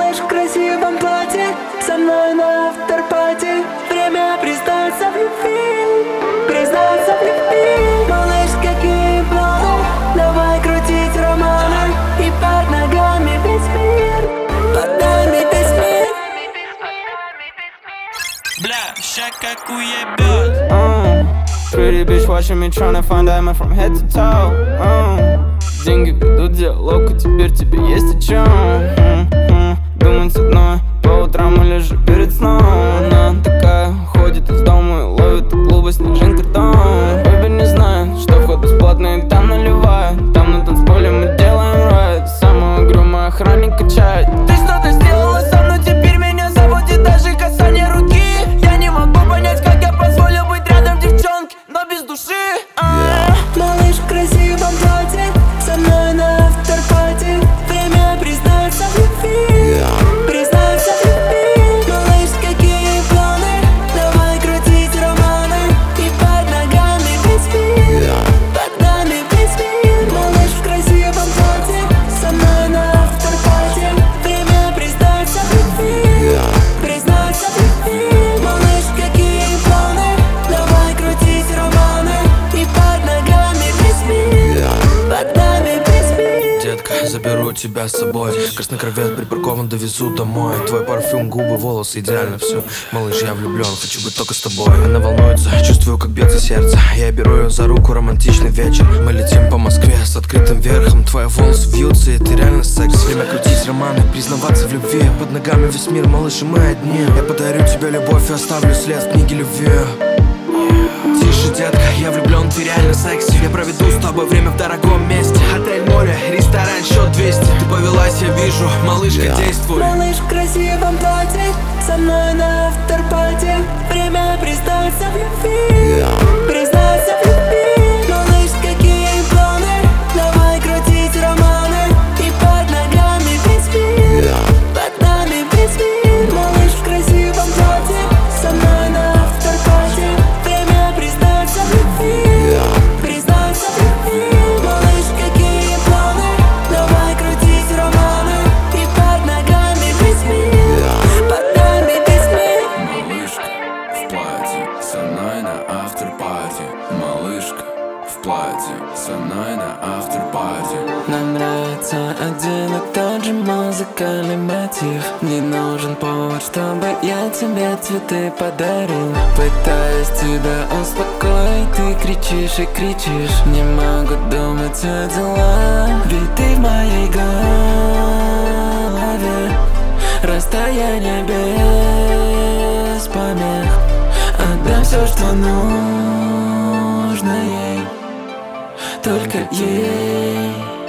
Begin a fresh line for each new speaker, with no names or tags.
Малыш в красивом платье, со мной на афтерпати. Время признаться в любви, признаться в любви. Малыш, какие планы, давай крутить романы. И под ногами весь мир, под нами весь мир.
Бля, ща как уебёт.
Pretty bitch watching me tryna find diamond from head to toe. Деньги ведут диалог, и теперь тебе есть о чем думать одной по утрам или же перед сном. Она такая, ходит из дома и ловит клуба снежинка дом. Бэби не знает, что вход бесплатный, там наливает. Там на танцполе мы делаем райд. Самый угрюмый охранник качает. Ты что-то сделала со мной, теперь меня заводит даже касание руки. Я не могу понять, как я позволил быть рядом девчонке, но без души.
Малыш в красивом платье, со мной на афтерпати. Время признаться в любви, признаться в любви. Малыш, какие планы, давай крутить романы. И под ногами весь мир, под нами весь мир. Малыш в красивом платье, со мной на афтерпати. Время признаться в любви, признаться в любви. Малыш, какие планы, давай крутить романы. И под ногами весь мир, под нами весь мир.
Детка, заберу тебя с собой. Красный корвет припаркован, довезу домой. Твой парфюм, губы, волосы, идеально все. Малыш, я влюблен, хочу быть только с тобой. Она волнуется, чувствую, как бьется сердце. Я беру ее за руку, романтичный вечер. Мы летим по Москве с открытым верхом. Твои волосы вьются, и ты реально секс. Время крутить романы, признаваться в любви. Под ногами весь мир, малыш, и мы одни. Я подарю тебе любовь и оставлю след в книге любви. Тише, детка, я влюблен, ты реально секси. Я проведу с тобой время в дорогом месте. Отель, море, ресторан, счет 200. Ты повелась, я вижу, малышка, действуй.
Малыш в красивом платье, со мной на афтерпати. Время признаться в любви, признаться в любви. Малыш, какие планы, давай крутить романы. И под ногами весь мир, под нами весь мир. Малыш в красивом платье, со мной на афтерпати. Время признаться в любви, признаться в любви. Малыш, какие планы, давай крутить романы. И под ногами весь мир, под нами весь мир.
Малышка в платье, со мной на афтерпати. Малышка в платье, со мной на афтерпати.
Нам нравится один и тот же музыкальный мотив. Не нужен повод, чтобы я тебе цветы подарил. Пытаюсь тебя успокоить, ты кричишь и кричишь. Не могу думать о делах, ведь ты в моей голове. Расстояние без помех. Отдам все, что нужно ей, только ей.